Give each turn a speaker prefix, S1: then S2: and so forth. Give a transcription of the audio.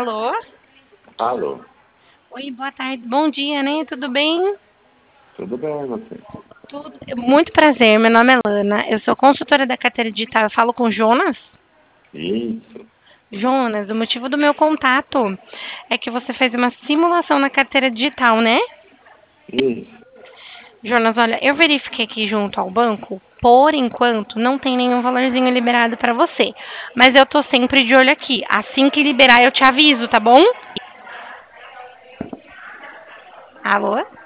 S1: Alô?
S2: Alô,
S1: Oi, boa tarde. Bom dia, né? Tudo bem?
S2: tudo bem você?
S1: Tudo. Muito prazer. Meu nome é Lana. Eu sou consultora da carteira digital. Eu falo com o Jonas?
S2: Isso,
S1: Jonas, o motivo do meu contato é que você fez uma simulação na carteira digital, né?
S2: isso.
S1: Jonas, olha, eu verifiquei aqui junto ao banco. Por enquanto, não tem nenhum valorzinho liberado para você. Mas eu tô sempre de olho aqui. Assim que liberar, eu te aviso, tá bom? Alô?